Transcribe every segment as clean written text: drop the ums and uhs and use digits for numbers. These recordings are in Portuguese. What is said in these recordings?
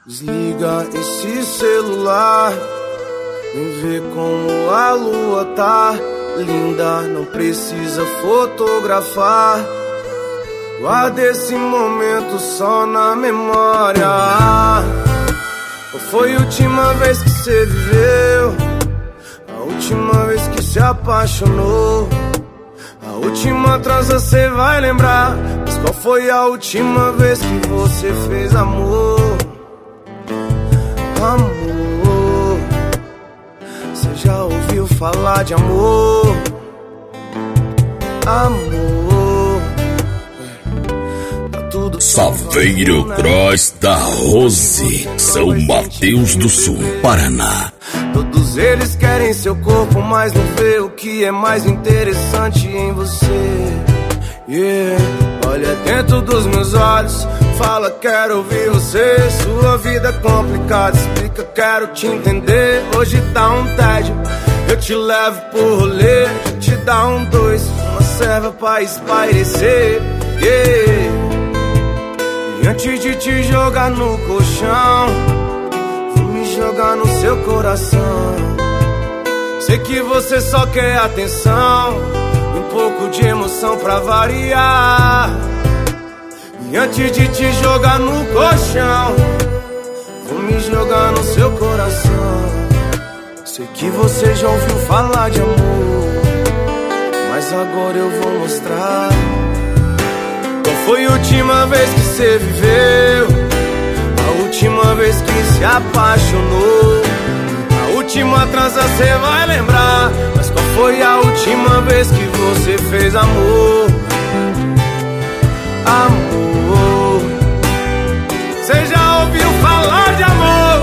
Desliga esse celular, vem ver como a lua tá linda, não precisa fotografar. Guarda esse momento só na memória. Qual foi a última vez que você viveu? A última vez que se apaixonou? A última transa cê vai lembrar, mas qual foi a última vez que você fez amor? Amor, cê já ouviu falar de amor? Amor, tá tudo Saveiro Cross da Rose, São Mateus do Sul, Paraná. Todos eles querem seu corpo, mas não vê o que é mais interessante em você. Yeah. Olha dentro dos meus olhos, fala quero ouvir você. Sua vida é complicada, explica, quero te entender. Hoje tá um tédio, eu te levo por rolê. Te dá um dois, uma serva pra espairecer. Yeah. E antes de te jogar no colchão, jogar no seu coração. Sei que você só quer atenção, um pouco de emoção pra variar. E antes de te jogar no colchão, vou me jogar no seu coração. Sei que você já ouviu falar de amor, mas agora eu vou mostrar. Qual foi a última vez que você viveu? A última vez que se apaixonou? A última transa cê vai lembrar, mas qual foi a última vez que você fez amor? Amor, cê já ouviu falar de amor?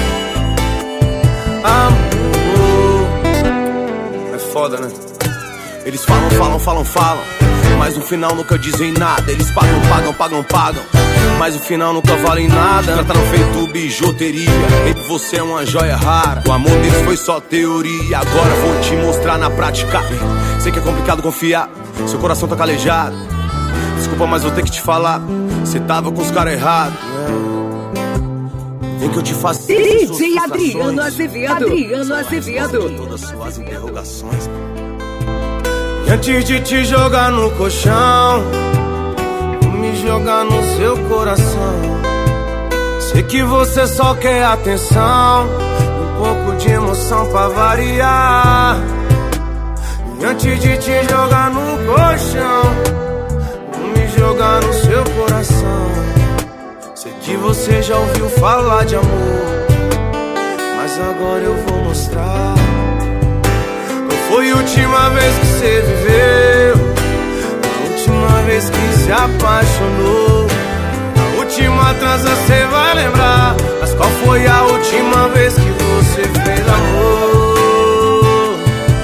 Amor, é foda, né? Eles falam, mas no final nunca dizem nada. Eles pagam, mas no final nunca valem nada. Trataram feito bijuteria, baby, você é uma joia rara. O amor deles foi só teoria, agora vou te mostrar na prática. Sei que é complicado confiar, seu coração tá calejado. Desculpa, mas vou ter que te falar, você tava com os caras errados. Vem que eu te faço DJ Adriano Azevedo. Todas suas interrogações. E antes de te jogar no colchão, vou me jogar no seu coração. Sei que você só quer atenção, um pouco de emoção pra variar. E antes de te jogar no colchão, vou me jogar no seu coração. Sei que você já ouviu falar de amor, mas agora eu vou mostrar. Foi a última vez que você viveu? A última vez que se apaixonou? A última transa cê vai lembrar, mas qual foi a última vez que você fez amor?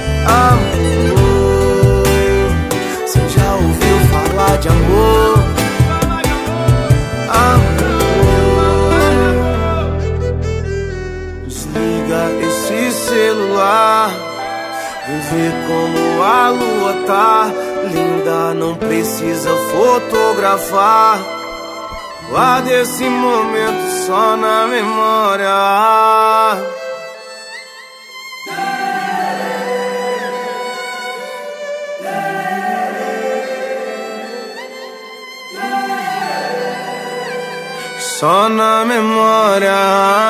Amor, cê já ouviu falar de amor? Amor, desliga esse celular, vem ver como a lua tá linda, não precisa fotografar. Guarda esse momento só na memória. Só na memória.